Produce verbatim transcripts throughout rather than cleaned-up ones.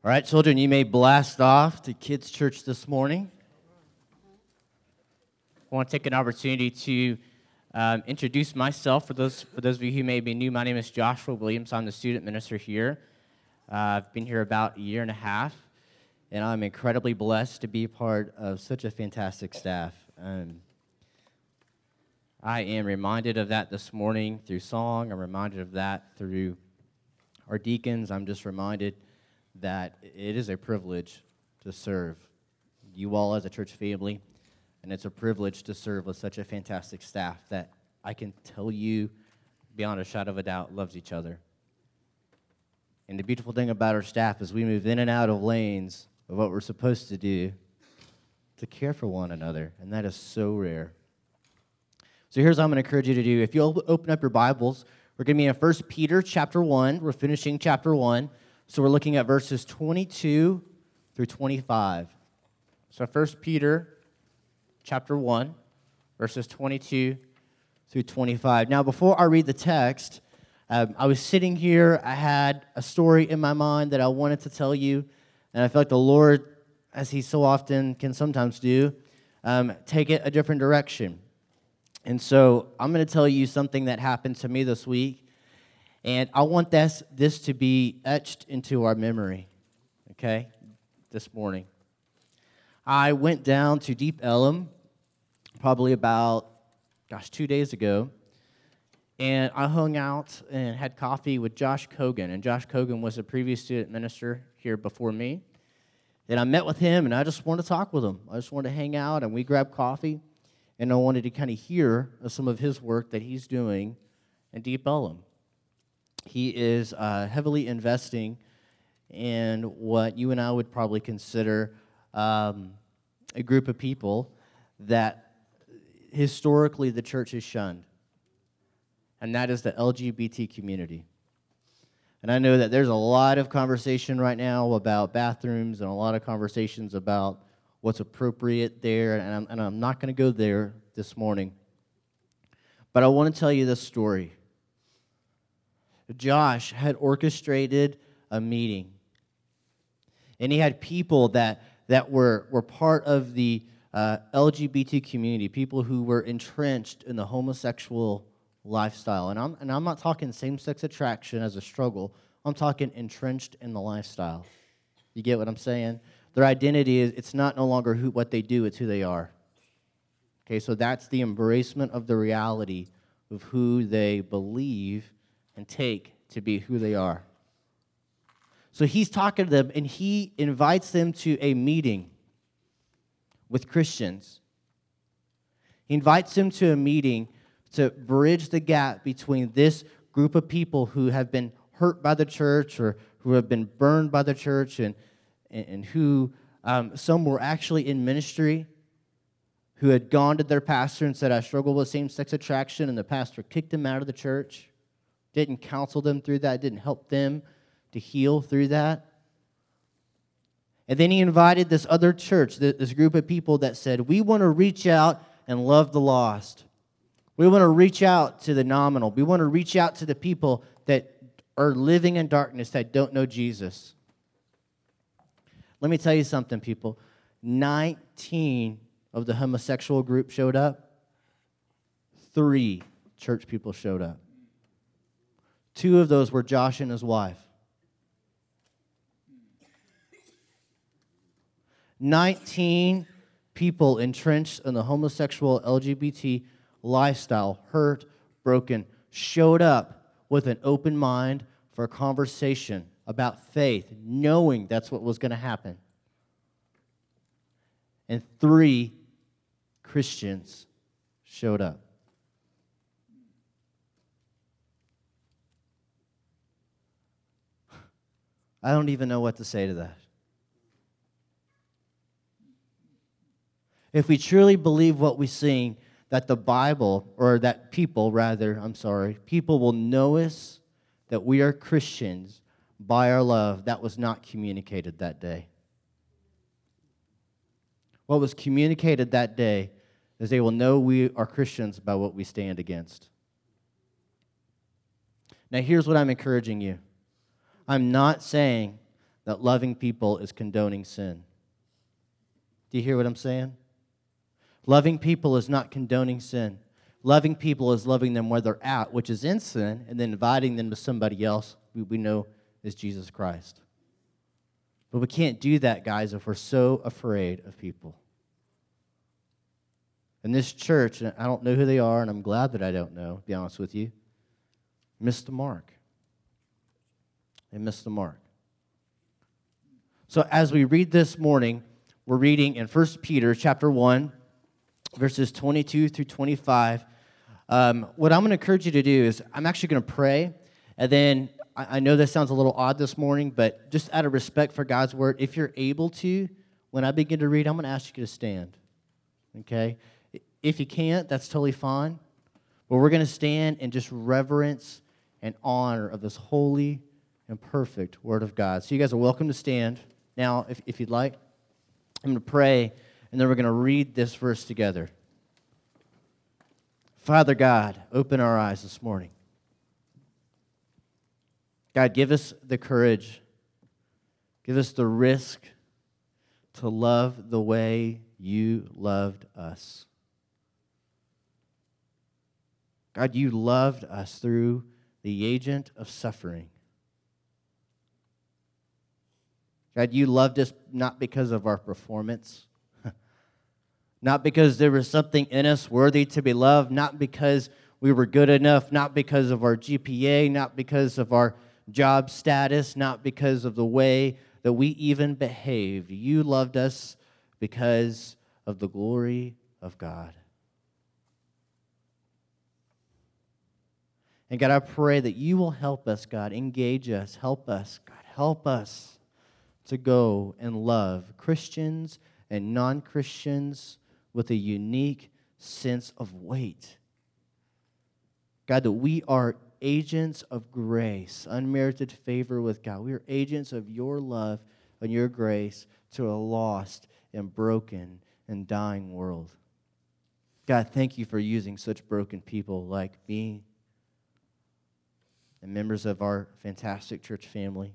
All right, children, you may blast off to Kids Church this morning. I want to take an opportunity to um, introduce myself. For those for those of you who may be new, my name is Joshua Williams. I'm the student minister here. Uh, I've been here about a year and a half, and I'm incredibly blessed to be a part of such a fantastic staff. Um, I am reminded of that this morning through song. I'm reminded of that through our deacons. I'm just reminded that it is a privilege to serve you all as a church family, and it's a privilege to serve with such a fantastic staff that I can tell you, beyond a shadow of a doubt, loves each other. And the beautiful thing about our staff is we move in and out of lanes of what we're supposed to do to care for one another, and that is so rare. So here's what I'm going to encourage you to do. If you'll open up your Bibles, we're going to be in First Peter chapter one. We're finishing chapter one. So we're looking at verses twenty-two through twenty-five. So First Peter chapter one, verses twenty-two through twenty-five. Now, before I read the text, um, I was sitting here. I had a story in my mind that I wanted to tell you, and I felt like the Lord, as He so often can sometimes do, um, take it a different direction. And so I'm going to tell you something that happened to me this week. And I want this, this to be etched into our memory, okay, this morning. I went down to Deep Ellum probably about, gosh, two days ago, and I hung out and had coffee with Josh Cogan. And Josh Cogan was a previous student minister here before me. And I met with him, and I just wanted to talk with him. I just wanted to hang out, and we grabbed coffee, and I wanted to kind of hear some of his work that he's doing in Deep Ellum. He is uh, heavily investing in what you and I would probably consider um, a group of people that historically the church has shunned, and that is the L G B T community. And I know that there's a lot of conversation right now about bathrooms and a lot of conversations about what's appropriate there, and I'm, and I'm not going to go there this morning. But I want to tell you this story. Josh had orchestrated a meeting, and he had people that, that were, were part of the uh, L G B T community, people who were entrenched in the homosexual lifestyle. And I'm, and I'm not talking same-sex attraction as a struggle. I'm talking entrenched in the lifestyle. You get what I'm saying? Their identity is, it's not no longer who what they do, it's who they are. Okay, so that's the embracement of the reality of who they believe and take to be who they are. So he's talking to them, and he invites them to a meeting with Christians. He invites them to a meeting to bridge the gap between this group of people who have been hurt by the church or who have been burned by the church and, and who um, some were actually in ministry, who had gone to their pastor and said, I struggle with same-sex attraction, and the pastor kicked them out of the church. Didn't counsel them through that, didn't help them to heal through that. And then he invited this other church, this group of people that said, we want to reach out and love the lost. We want to reach out to the nominal. We want to reach out to the people that are living in darkness, that don't know Jesus. Let me tell you something, people. nineteen of the homosexual group showed up. Three church people showed up. Two of those were Josh and his wife. nineteen people entrenched in the homosexual L G B T lifestyle, hurt, broken, showed up with an open mind for a conversation about faith, knowing that's what was going to happen. And three Christians showed up. I don't even know what to say to that. If we truly believe what we sing, that the Bible, or that people, rather, I'm sorry, people will know us, that we are Christians by our love, that was not communicated that day. What was communicated that day is they will know we are Christians by what we stand against. Now, here's what I'm encouraging you. I'm not saying that loving people is condoning sin. Do you hear what I'm saying? Loving people is not condoning sin. Loving people is loving them where they're at, which is in sin, and then inviting them to somebody else who we know is Jesus Christ. But we can't do that, guys, if we're so afraid of people. And this church, and I don't know who they are, and I'm glad that I don't know, to be honest with you, missed the mark. They missed the mark. So as we read this morning, we're reading in First Peter chapter one, verses twenty-two through twenty-five. Um, what I'm going to encourage you to do is I'm actually going to pray, and then I, I know this sounds a little odd this morning, but just out of respect for God's word, if you're able to, when I begin to read, I'm going to ask you to stand, okay? If you can't, that's totally fine, but we're going to stand in just reverence and honor of this holy and perfect word of God. So you guys are welcome to stand now, if, if you'd like. I'm going to pray, and then we're going to read this verse together. Father God, open our eyes this morning. God, give us the courage, give us the risk to love the way you loved us. God, you loved us through the agent of suffering. God, you loved us not because of our performance, not because there was something in us worthy to be loved, not because we were good enough, not because of our G P A, not because of our job status, not because of the way that we even behaved. You loved us because of the glory of God. And God, I pray that you will help us, God, engage us, help us, God, help us to go and love Christians and non-Christians with a unique sense of weight. God, that we are agents of grace, unmerited favor with God. We are agents of your love and your grace to a lost and broken and dying world. God, thank you for using such broken people like me and members of our fantastic church family.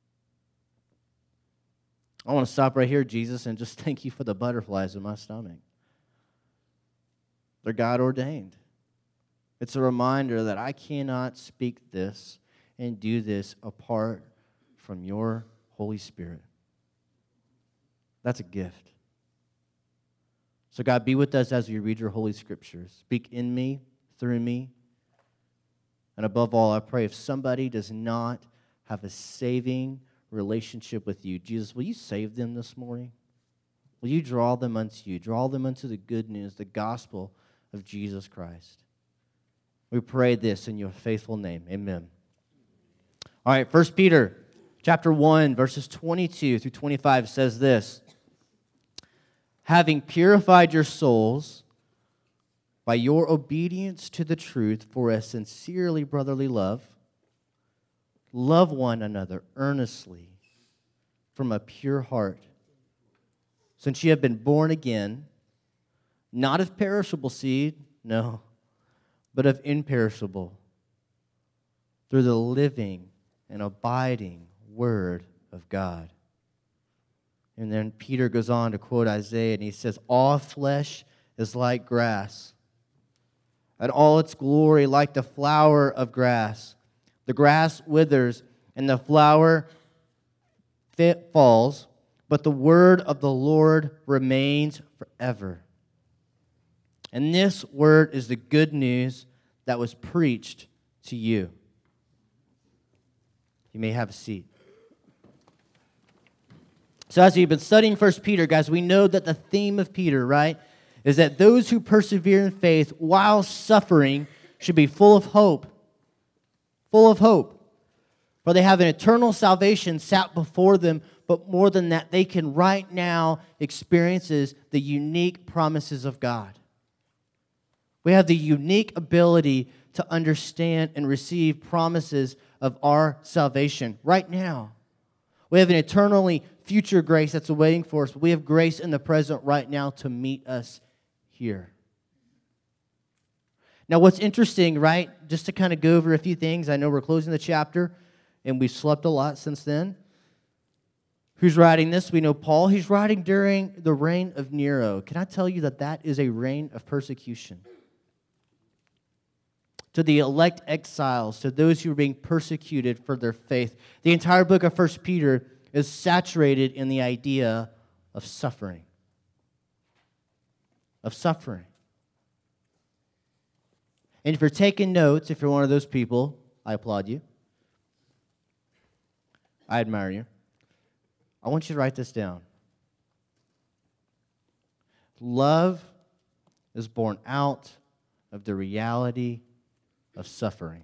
I want to stop right here, Jesus, and just thank you for the butterflies in my stomach. They're God ordained. It's a reminder that I cannot speak this and do this apart from your Holy Spirit. That's a gift. So God, be with us as we read your Holy Scriptures. Speak in me, through me. And above all, I pray if somebody does not have a saving relationship with you, Jesus, will you save them this morning? Will you draw them unto you? Draw them unto the good news, the gospel of Jesus Christ. We pray this in your faithful name. Amen. All right, First Peter chapter one, verses twenty-two through twenty-five says this: having purified your souls by your obedience to the truth for a sincerely brotherly love, love one another earnestly from a pure heart, since you have been born again, not of perishable seed, no, but of imperishable, through the living and abiding Word of God. And then Peter goes on to quote Isaiah, and he says, all flesh is like grass, and all its glory like the flower of grass. The grass withers, and the flower fit falls, but the word of the Lord remains forever. And this word is the good news that was preached to you. You may have a seat. So as we've been studying First Peter, guys, we know that the theme of Peter, right, is that those who persevere in faith while suffering should be full of hope. Full of hope. For they have an eternal salvation sat before them, but more than that, they can right now experience the unique promises of God. We have the unique ability to understand and receive promises of our salvation right now. We have an eternally future grace that's awaiting for us, but we have grace in the present right now to meet us here. Now, what's interesting, right, just to kind of go over a few things, I know we're closing the chapter, and we've slept a lot since then. Who's writing this? We know Paul. He's writing during the reign of Nero. Can I tell you that that is a reign of persecution? To the elect exiles, to those who are being persecuted for their faith. The entire book of First Peter is saturated in the idea of suffering. Of suffering. And if you're taking notes, if you're one of those people, I applaud you. I admire you. I want you to write this down. Love is born out of the reality of suffering.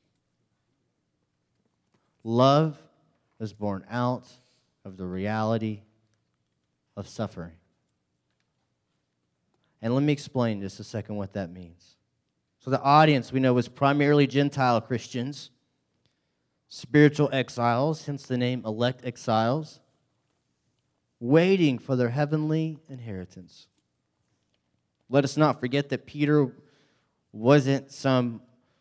Love is born out of the reality of suffering. And let me explain just a second what that means. So the audience we know was primarily Gentile Christians, spiritual exiles, hence the name elect exiles, waiting for their heavenly inheritance. Let us not forget that Peter wasn't some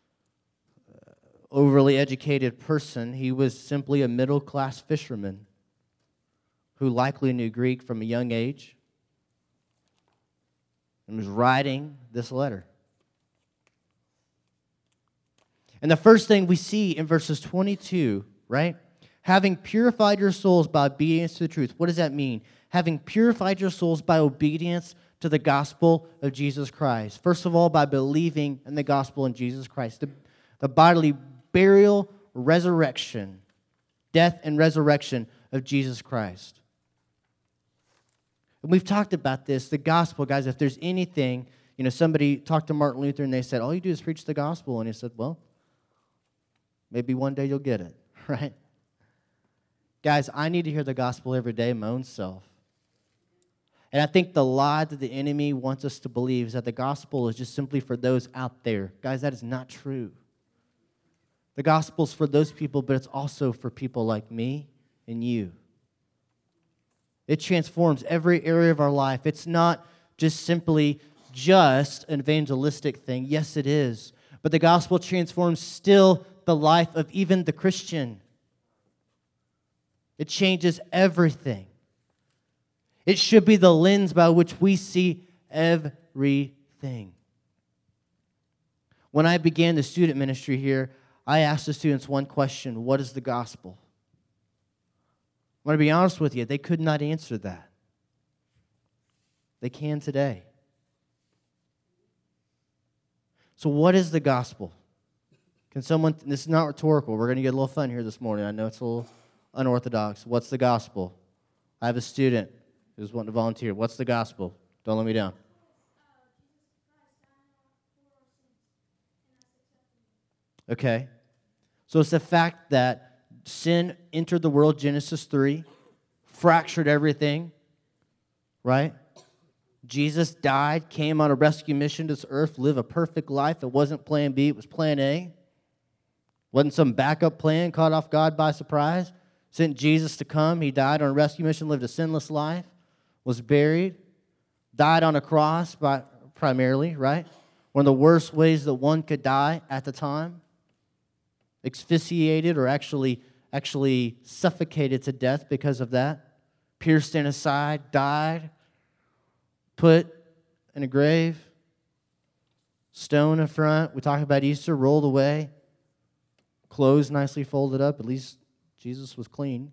overly educated person. He was simply a middle-class fisherman who likely knew Greek from a young age and was writing this letter. And the first thing we see in verses twenty-two, right? Having purified your souls by obedience to the truth. What does that mean? Having purified your souls by obedience to the gospel of Jesus Christ. First of all, by believing in the gospel in Jesus Christ. The, the bodily burial, resurrection, death and resurrection of Jesus Christ. And we've talked about this, the gospel, guys. If there's anything, you know, somebody talked to Martin Luther and they said, all you do is preach the gospel. And he said, well, maybe one day you'll get it, right? Guys, I need to hear the gospel every day, my own self. And I think the lie that the enemy wants us to believe is that the gospel is just simply for those out there. Guys, that is not true. The gospel is for those people, but it's also for people like me and you. It transforms every area of our life. It's not just simply just an evangelistic thing. Yes, it is. But the gospel transforms still the life of even the Christian. It changes everything. It should be the lens by which we see everything. When I began the student ministry here, I asked the students one question: what is the gospel? I'm going to be honest with you, they could not answer that. They can today. So what is the gospel? Can someone, this is not rhetorical, we're going to get a little fun here this morning. I know it's a little unorthodox. What's the gospel? I have a student who's wanting to volunteer. What's the gospel? Don't let me down. Okay. So it's the fact that sin entered the world, Genesis three, fractured everything, right? Jesus died, came on a rescue mission to this earth, live a perfect life. It wasn't plan B, it was plan A. Wasn't some backup plan caught off God by surprise. Sent Jesus to come. He died on a rescue mission, lived a sinless life, was buried, died on a cross by, primarily, right? One of the worst ways that one could die at the time. Asphyxiated or actually, actually suffocated to death because of that. Pierced in his side, died, put in a grave, stone in front. We talk about Easter, rolled away, clothes nicely folded up. At least Jesus was clean.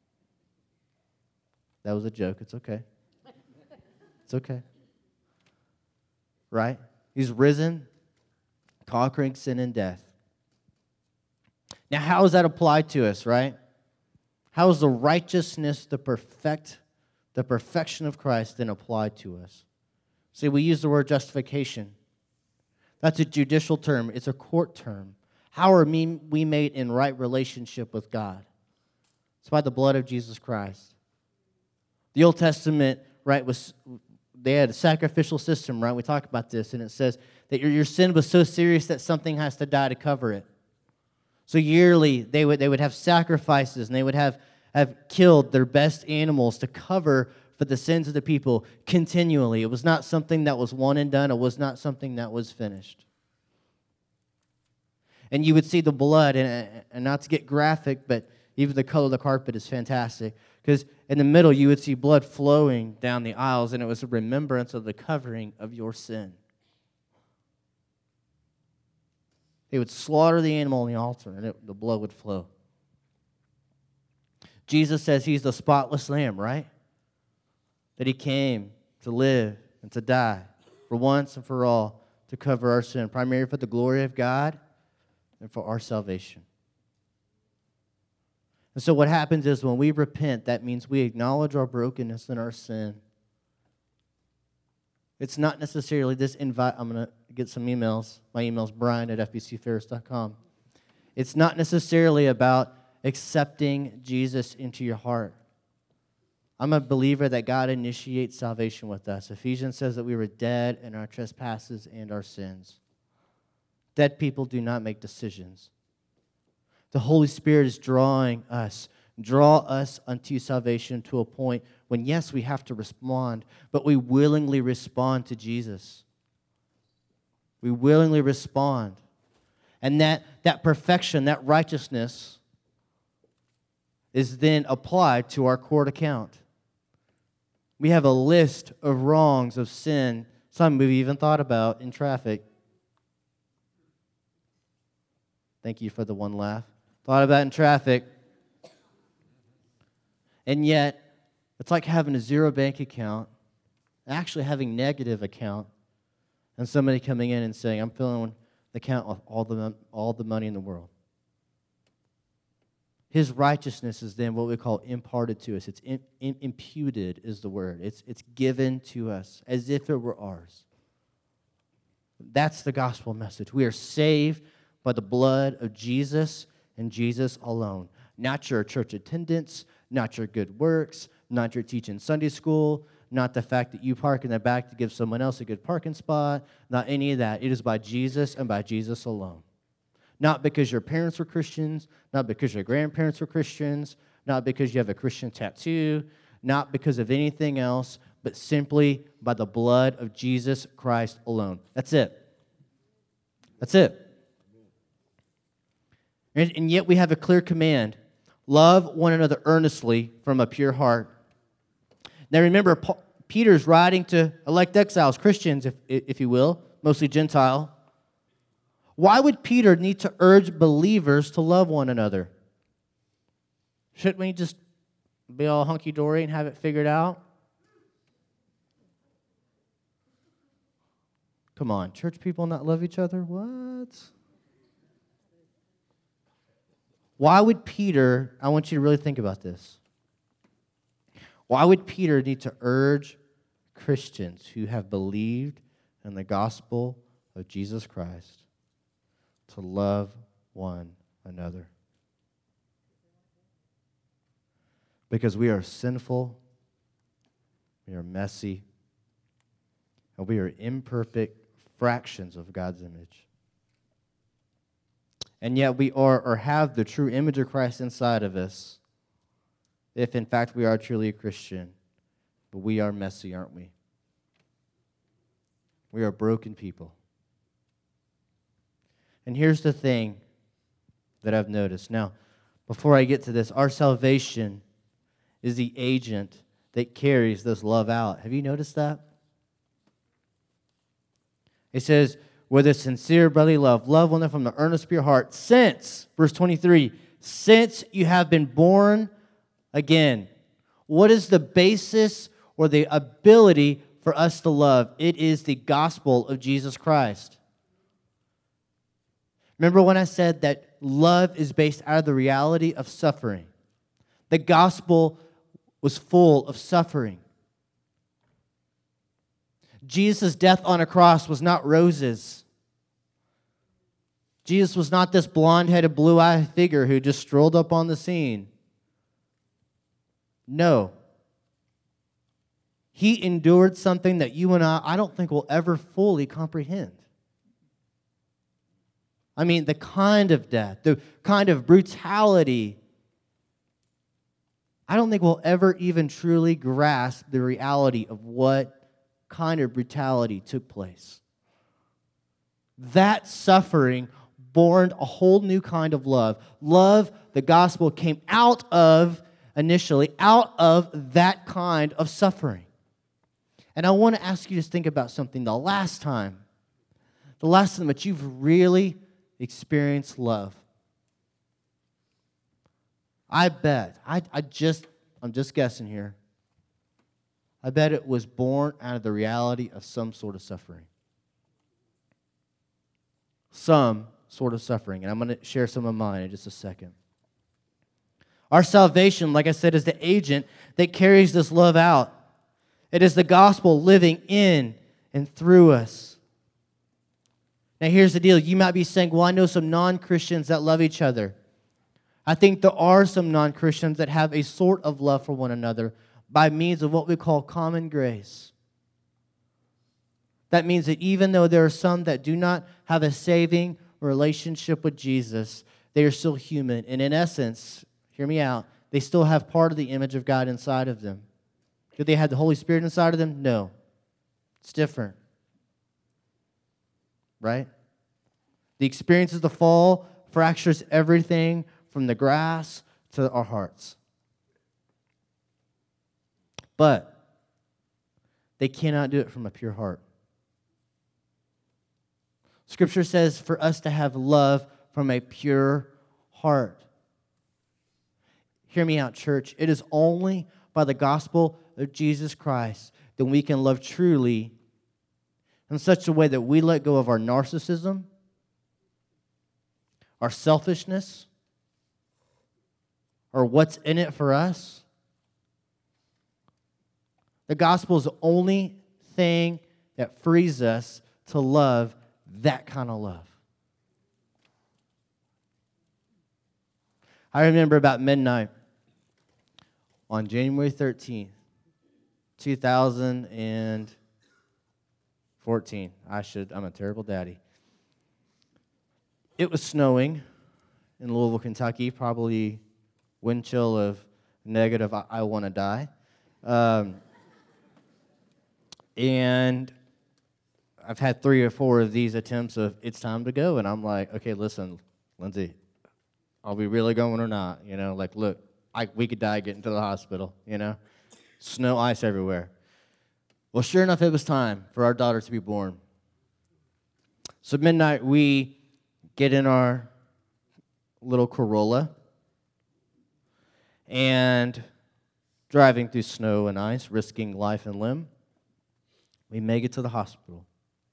That was a joke. It's okay. It's okay. Right? He's risen, conquering sin and death. Now, how is that applied to us, right? How is the righteousness, the perfect, the perfection of Christ then applied to us? See, we use the word justification. That's a judicial term. It's a court term. How are we made in right relationship with God? It's by the blood of Jesus Christ. The Old Testament, right, was they had a sacrificial system, right? We talk about this, and it says that your, your sin was so serious that something has to die to cover it. So yearly, they would they would have sacrifices, and they would have, have killed their best animals to cover for the sins of the people continually. It was not something that was one and done. It was not something that was finished. And you would see the blood, and, and not to get graphic, but Even the color of the carpet is fantastic. Because in the middle, you would see blood flowing down the aisles, and it was a remembrance of the covering of your sin. They would slaughter the animal on the altar, and it, the blood would flow. Jesus says he's the spotless lamb, right? That he came to live and to die for once and for all to cover our sin, primarily for the glory of God and for our salvation. And so what happens is when we repent, that means we acknowledge our brokenness and our sin. It's not necessarily this invite. I'm going to get some emails. My email's brian at f b c ferris dot com. It's not necessarily about accepting Jesus into your heart. I'm a believer that God initiates salvation with us. Ephesians says that we were dead in our trespasses and our sins. Dead people do not make decisions. The Holy Spirit is drawing us, draw us unto salvation to a point when, yes, we have to respond, but we willingly respond to Jesus. We willingly respond. And that, that perfection, that righteousness is then applied to our court account. We have a list of wrongs, of sin, some we've even thought about in traffic. Thank you for the one laugh. Thought about in traffic. And yet, it's like having a zero bank account, actually having negative account, and somebody coming in and saying, I'm filling the account with all the, all the money in the world. His righteousness is then what we call imparted to us. It's in, in, imputed is the word. It's, it's given to us as if it were ours. That's the gospel message. We are saved by the blood of Jesus and Jesus alone. Not your church attendance, not your good works, not your teaching Sunday school, not the fact that you park in the back to give someone else a good parking spot, not any of that. It is by Jesus and by Jesus alone. Not because your parents were Christians, not because your grandparents were Christians, not because you have a Christian tattoo, not because of anything else, but simply by the blood of Jesus Christ alone. That's it. That's it. And, and yet we have a clear command. Love one another earnestly from a pure heart. Now remember, Paul, Peter's writing to elect exiles, Christians, if, if you will, mostly Gentile. Why would Peter need to urge believers to love one another? Shouldn't we just be all hunky-dory and have it figured out? Come on, church people not love each other? What? Why would Peter, I want you to really think about this. Why would Peter need to urge Christians who have believed in the gospel of Jesus Christ to love one another? Because we are sinful, we are messy, and we are imperfect fractions of God's image. And yet we are or have the true image of Christ inside of us, if in fact we are truly a Christian. But we are messy, aren't we? We are broken people. And here's the thing that I've noticed. Now, before I get to this, our salvation is the agent that carries this love out. Have you noticed that? It says, with a sincere brotherly love, love one another from the earnest of your heart, since, verse twenty-three, since you have been born again. What is the basis or the ability for us to love? It is the gospel of Jesus Christ. Remember when I said that love is based out of the reality of suffering? The gospel was full of suffering. Jesus' death on a cross was not roses. Jesus was not this blonde-headed, blue-eyed figure who just strolled up on the scene. No. He endured something that you and I, I don't think will ever fully comprehend. I mean, the kind of death, the kind of brutality, I don't think we'll ever even truly grasp the reality of what kind of brutality took place. That suffering born a whole new kind of love. Love, the gospel came out of, initially, out of that kind of suffering. And I want to ask you to think about something. The last time, the last time that you've really experienced love. I bet, I, I just, I'm just guessing here. I bet it was born out of the reality of some sort of suffering. Some sort of suffering. And I'm going to share some of mine in just a second. Our salvation, like I said, is the agent that carries this love out. It is the gospel living in and through us. Now here's the deal. You might be saying, well, I know some non-Christians that love each other. I think there are some non-Christians that have a sort of love for one another by means of what we call common grace. That means that even though there are some that do not have a saving relationship with Jesus, they are still human. And in essence, hear me out, they still have part of the image of God inside of them. Do they have the Holy Spirit inside of them? No. It's different. Right? The experience of the fall fractures everything from the grass to our hearts. But they cannot do it from a pure heart. Scripture says for us to have love from a pure heart. Hear me out, church. It is only by the gospel of Jesus Christ that we can love truly in such a way that we let go of our narcissism, our selfishness, or what's in it for us. The gospel is the only thing that frees us to love that kind of love. I remember about midnight on January thirteenth, two thousand fourteen. I should, I'm a terrible daddy. It was snowing in Louisville, Kentucky, probably wind chill of negative, I, I want to die. Um, and I've had three or four of these attempts of, it's time to go. And I'm like, okay, listen, Lindsay, are we really going or not? You know, like, look, I, we could die getting to the hospital, you know. Snow, ice everywhere. Well, sure enough, it was time for our daughter to be born. So midnight, we get in our little Corolla and driving through snow and ice, risking life and limb, we make it to the hospital.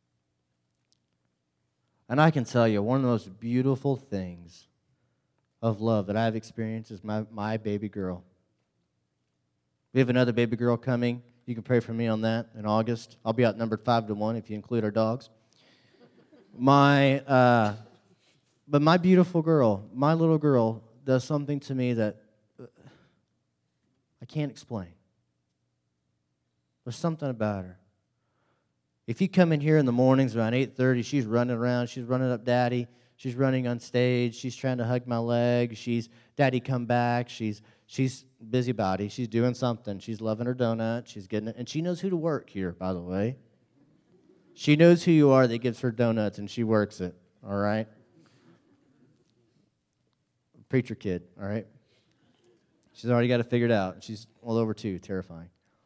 And I can tell you, one of the most beautiful things of love that I've experienced is my, my baby girl. We have another baby girl coming. You can pray for me on that in August. I'll be outnumbered five to one if you include our dogs. My, uh, but my beautiful girl, my little girl, does something to me that I can't explain. There's something about her. If you come in here in the mornings around eight thirty, she's running around. She's running up Daddy. She's running on stage. She's trying to hug my leg. She's, Daddy, come back. She's she's busybody. She's doing something. She's loving her donut. She's getting it. And she knows who to work here, by the way. She knows who you are that gives her donuts, and she works it, all right? Preacher kid, all right? She's already got it figured out. She's all over two, terrifying.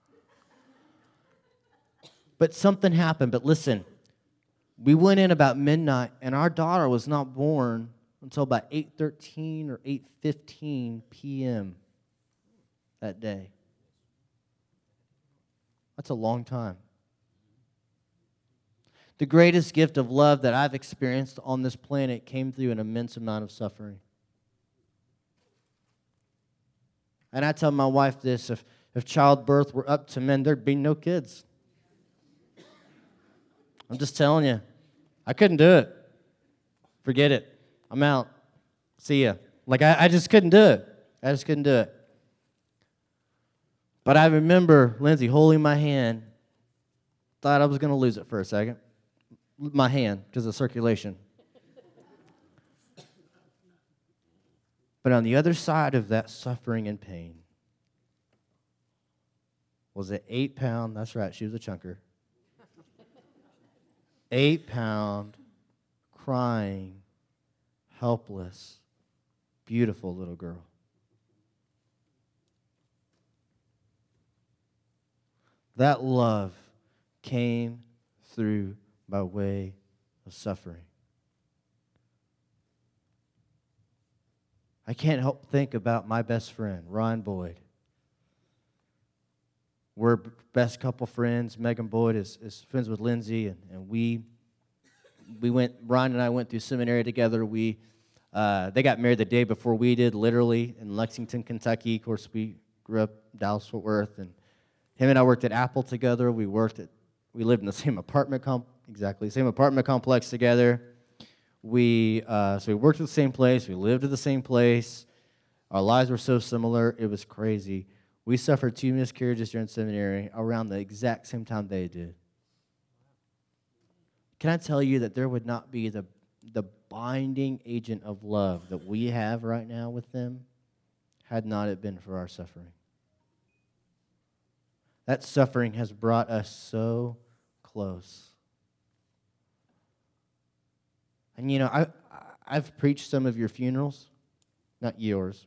But something happened. But listen, we went in about midnight, and our daughter was not born until about eight thirteen or eight fifteen p.m. that day. That's a long time. The greatest gift of love that I've experienced on this planet came through an immense amount of suffering. And I tell my wife this, if, if childbirth were up to men, there'd be no kids. I'm just telling you. I couldn't do it. Forget it. I'm out. See ya. Like, I, I just couldn't do it. I just couldn't do it. But I remember Lindsay holding my hand. Thought I was going to lose it for a second. My hand, because of circulation. But on the other side of that suffering and pain was an eight pound, that's right, she was a chunker, eight pound, crying, helpless, beautiful little girl. That love came through by way of suffering. I can't help think about my best friend, Ron Boyd. We're best couple friends. Megan Boyd is, is friends with Lindsay, and, and we we went. Ron and I went through seminary together. We uh, they got married the day before we did, literally in Lexington, Kentucky. Of course, we grew up Dallas Fort Worth, and him and I worked at Apple together. We worked at we lived in the same apartment comp exactly same apartment complex together. We uh, so we worked at the same place. We lived at the same place. Our lives were so similar. It was crazy. We suffered two miscarriages during seminary around the exact same time they did. Can I tell you that there would not be the, the binding agent of love that we have right now with them had not it been for our suffering? That suffering has brought us so close. And you know, I, I've preached some of your funerals, not yours.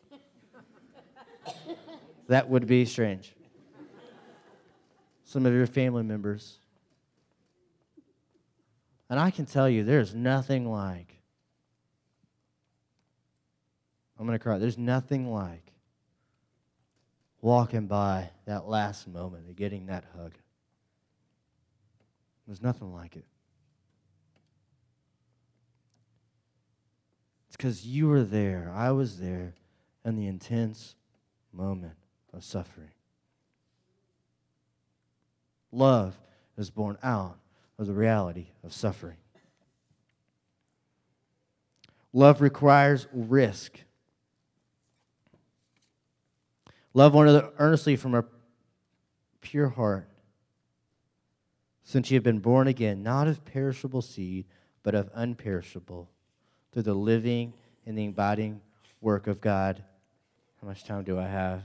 That would be strange. Some of your family members. And I can tell you, there's nothing like, I'm going to cry, there's nothing like walking by that last moment of getting that hug. There's nothing like it. It's because you were there, I was there, in the intense moment of suffering. Love is born out of the reality of suffering. Love requires risk. Love one another earnestly from a pure heart, since you have been born again, not of perishable seed, but of unperishable, through the living and the abiding work of God. How much time do I have?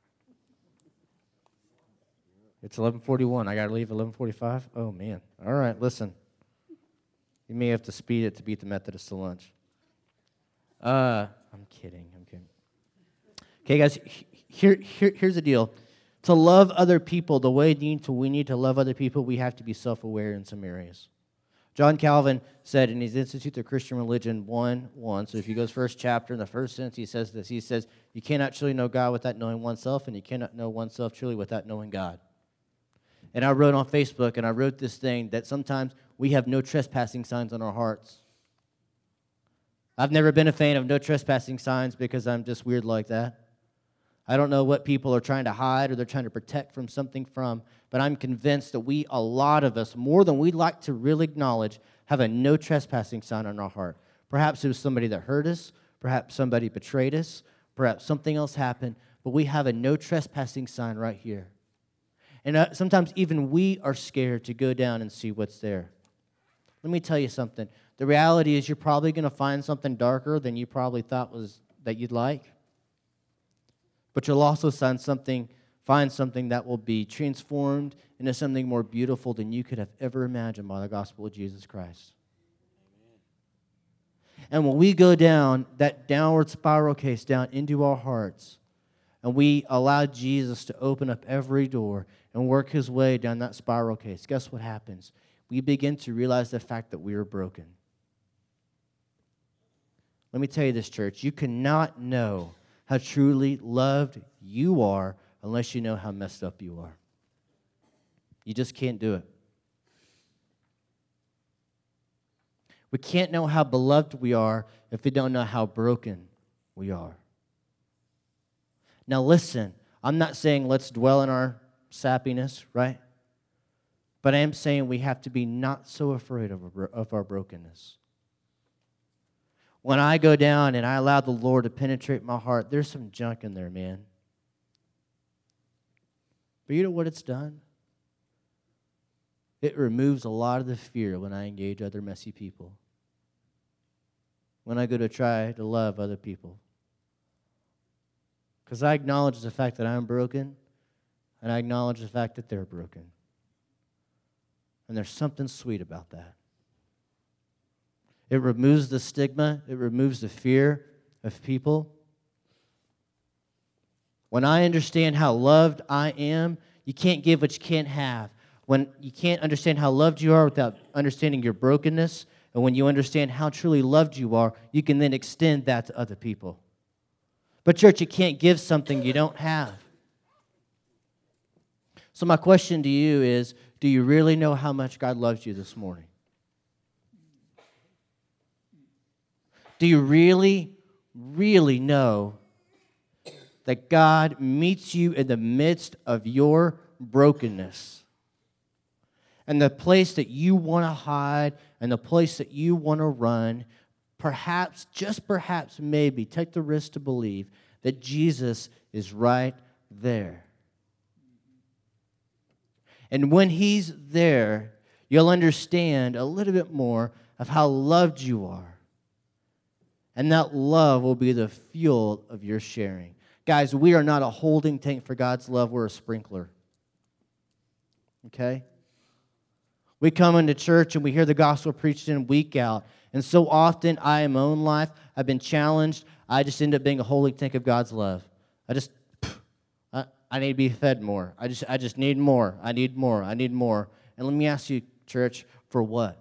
It's eleven forty-one. I got to leave at eleven forty-five? Oh, man. All right, listen. You may have to speed it to beat the Methodists to lunch. Uh, I'm kidding. I'm kidding. Okay, guys, here, here, here's the deal. To love other people, the way we need to, we need to love other people, we have to be self-aware in some areas. John Calvin said in his Institute of Christian Religion one one, so if you go to the first chapter, in the first sentence, he says this. He says, you cannot truly know God without knowing oneself, and you cannot know oneself truly without knowing God. And I wrote on Facebook, and I wrote this thing, that sometimes we have no trespassing signs on our hearts. I've never been a fan of no trespassing signs because I'm just weird like that. I don't know what people are trying to hide or they're trying to protect from something from, but I'm convinced that we, a lot of us, more than we'd like to really acknowledge, have a no trespassing sign on our heart. Perhaps it was somebody that hurt us, perhaps somebody betrayed us, perhaps something else happened, but we have a no trespassing sign right here. And uh, sometimes even we are scared to go down and see what's there. Let me tell you something. The reality is you're probably going to find something darker than you probably thought was that you'd like. But you'll also find something, find something that will be transformed into something more beautiful than you could have ever imagined by the gospel of Jesus Christ. Amen. And when we go down that downward spiral case down into our hearts, and we allow Jesus to open up every door and work his way down that spiral case, guess what happens? We begin to realize the fact that we are broken. Let me tell you this, church. You cannot know how truly loved you are unless you know how messed up you are. You just can't do it. We can't know how beloved we are if we don't know how broken we are. Now listen, I'm not saying let's dwell in our sappiness, right? But I am saying we have to be not so afraid of our, of our brokenness. When I go down and I allow the Lord to penetrate my heart, there's some junk in there, man. But you know what it's done? It removes a lot of the fear when I engage other messy people. When I go to try to love other people. Because I acknowledge the fact that I'm broken, and I acknowledge the fact that they're broken. And there's something sweet about that. It removes the stigma. It removes the fear of people. When I understand how loved I am, you can't give what you can't have. When you can't understand how loved you are without understanding your brokenness, and when you understand how truly loved you are, you can then extend that to other people. But church, you can't give something you don't have. So my question to you is, do you really know how much God loves you this morning? Do you really, really know that God meets you in the midst of your brokenness? And the place that you want to hide and the place that you want to run, perhaps, just perhaps, maybe, take the risk to believe that Jesus is right there. And when He's there, you'll understand a little bit more of how loved you are. And that love will be the fuel of your sharing. Guys, we are not a holding tank for God's love. We're a sprinkler. Okay? We come into church and we hear the gospel preached in week out. And so often, I, in my own life, I've been challenged. I just end up being a holding tank of God's love. I just, I, I need to be fed more. I just, I just need more. I need more. I need more. And let me ask you, church, for what?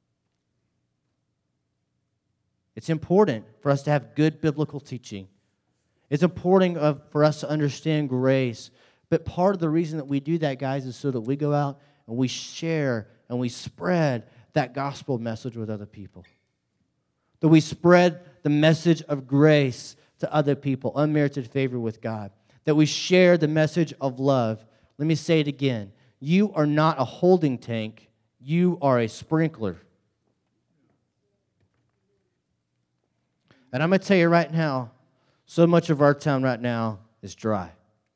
It's important for us to have good biblical teaching. It's important of, for us to understand grace. But part of the reason that we do that, guys, is so that we go out and we share and we spread that gospel message with other people. That we spread the message of grace to other people, unmerited favor with God. That we share the message of love. Let me say it again. You are not a holding tank. You are a sprinkler. And I'm going to tell you right now, so much of our town right now is dry.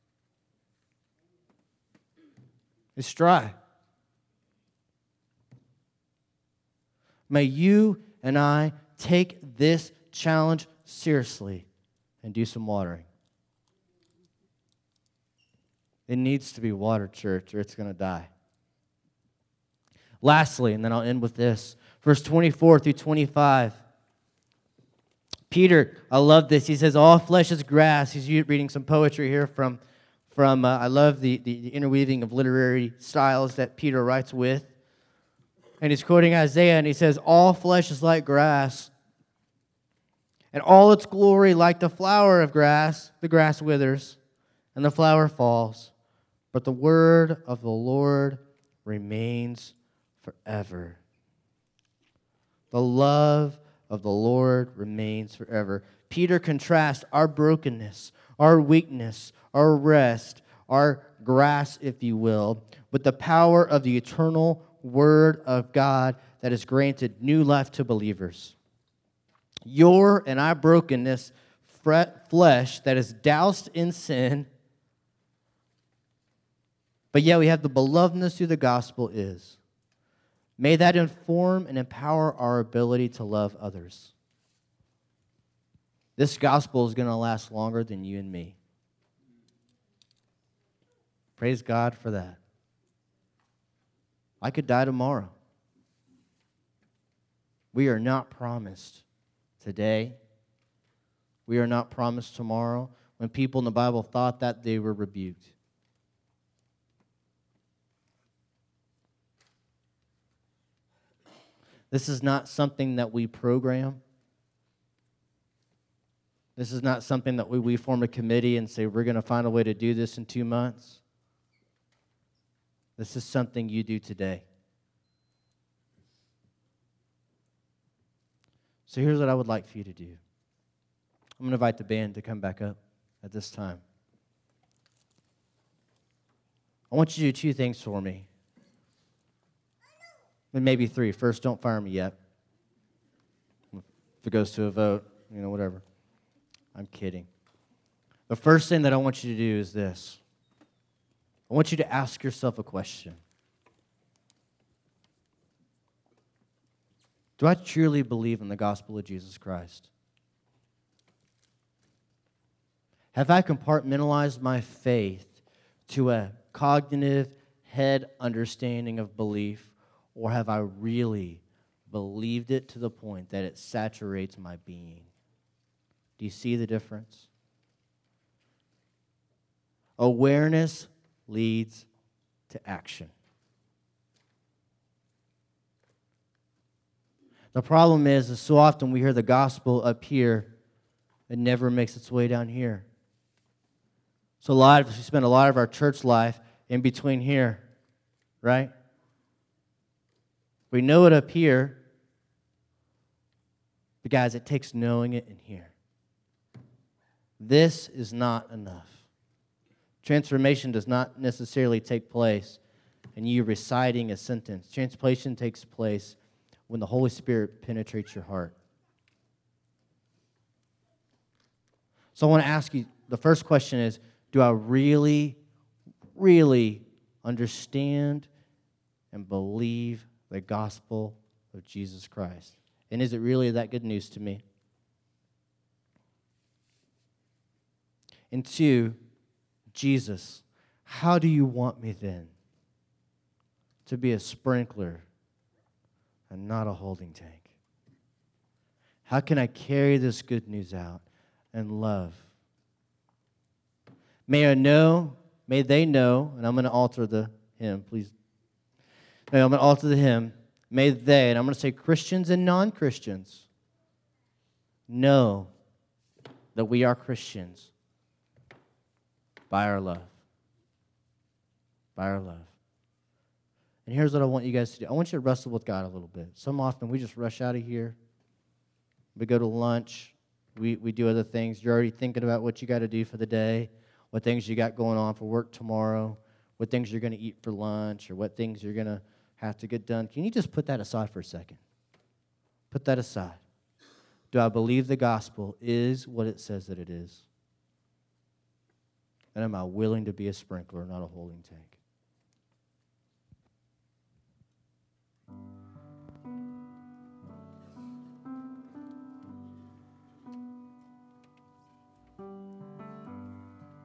It's dry. May you and I take this challenge seriously and do some watering. It needs to be watered, church, or it's going to die. Lastly, and then I'll end with this, verse twenty-four through twenty-five. Peter, I love this. He says, all flesh is grass. He's reading some poetry here from, from uh, I love the, the, the interweaving of literary styles that Peter writes with. And he's quoting Isaiah, and he says, all flesh is like grass, and all its glory like the flower of grass. The grass withers, and the flower falls, but the word of the Lord remains forever. The love of the Lord remains forever. Peter contrasts our brokenness, our weakness, our rest, our grass, if you will, with the power of the eternal Word of God that has granted new life to believers. Your and our brokenness, flesh that is doused in sin, but yet we have the belovedness through the gospel is. May that inform and empower our ability to love others. This gospel is going to last longer than you and me. Praise God for that. I could die tomorrow. We are not promised today. We are not promised tomorrow. When people in the Bible thought that, they were rebuked. This is not something that we program. This is not something that we, we form a committee and say, we're going to find a way to do this in two months. This is something you do today. So here's what I would like for you to do. I'm going to invite the band to come back up at this time. I want you to do two things for me. And maybe three. First, don't fire me yet. If it goes to a vote, you know, whatever. I'm kidding. The first thing that I want you to do is this. I want you to ask yourself a question. Do I truly believe in the gospel of Jesus Christ? Have I compartmentalized my faith to a cognitive head understanding of belief, or have I really believed it to the point that it saturates my being. Do you see the difference? Awareness leads to action. The problem is, is so often we hear the gospel up here, it never makes its way down here. So a lot of us, we spend a lot of our church life in between here, right? We know it up here, but guys, it takes knowing it in here. This is not enough. Transformation does not necessarily take place in you reciting a sentence. Transformation takes place when the Holy Spirit penetrates your heart. So I want to ask you, the first question is, do I really, really understand and believe the gospel of Jesus Christ? And is it really that good news to me? And two, Jesus, how do you want me then to be a sprinkler and not a holding tank? How can I carry this good news out and love? May I know, may they know, and I'm going to alter the hymn, please. No, I'm going to alter the hymn. May they, and I'm going to say Christians and non-Christians, know that we are Christians by our love. By our love. And here's what I want you guys to do. I want you to wrestle with God a little bit. Some often we just rush out of here. We go to lunch. We, we do other things. You're already thinking about what you got to do for the day, what things you got going on for work tomorrow, what things you're going to eat for lunch, or what things you're going to have to get done. Can you just put that aside for a second? Put that aside. Do I believe the gospel is what it says that it is? And am I willing to be a sprinkler, not a holding tank?